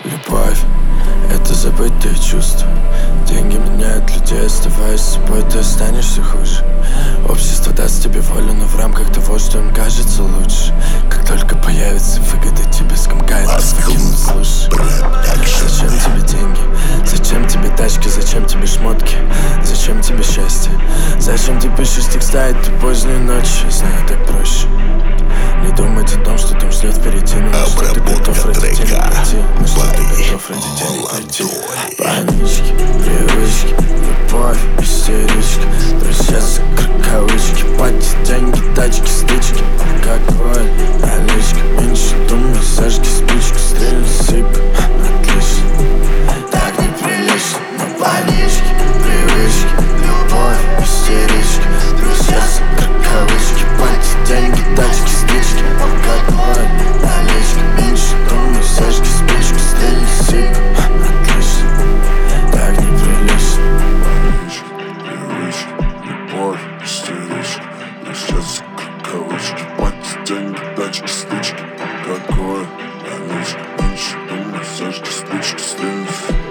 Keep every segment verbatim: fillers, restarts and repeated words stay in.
Любовь — это забытые чувства. Деньги меняют людей, оставаясь собой, ты останешься хуже. Общество даст тебе волю, но в рамках того, что им кажется лучше. Как только появится выгода, тебе скомкает, выкинут, слушай. Зачем тебе деньги? Зачем тебе тачки? Зачем тебе шмотки? Зачем тебе счастье? Зачем ты пишешь текста этой поздней ночи? Знаю, так проще не думать о том, что там ждет впереди. Но на что ты готов ради денег пойти? На что ты готов ради денег пойти? Панички, привычки, любовь, истеричка, друзья за кавычки, пати, деньги, тачки, стычки, алкоголь, наличка. Меньше думай, зажги спичку, стрельни, сыпь. Отлично, так неприлично. Но панички, привычки, любовь, истеричка, друзья за кавычки, пати, деньги, тачки, стычки, алкоголь, наличка. Меньше думай, зажги спичку, стрельни, сыпь. Отлично, так неприлично. Панички, привычки, любовь, истеричка, друзья за кавычки, пати, деньги, тачки, стычки, алкоголь, наличка. Меньше думай, зажги спички, стрельни.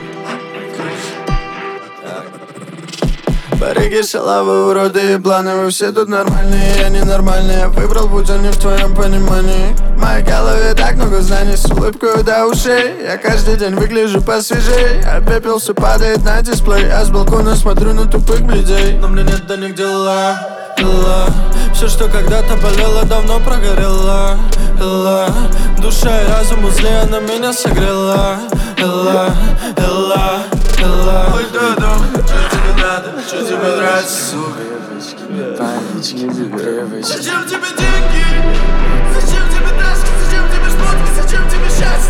Барыги, шалавы, уроды и планы. Вы все тут нормальные, я ненормальный. Я выбрал путь, а не в твоем понимании. В моей голове так много знаний, с улыбкой до ушей. Я каждый день выгляжу посвежей, а пепел все падает на дисплей. А с балкона смотрю на тупых людей. Но мне нет до них дела, дела. Все, что когда-то болело, давно прогорело. Элла, душа и разум узле, она меня согрела. Элла, Элла, Элла. Ой, да-да, что тебе надо, что тебе нравится, сука? Панички, привычки. Зачем тебе деньги? Зачем тебе таски? Зачем тебе шмотки? Зачем тебе счастье?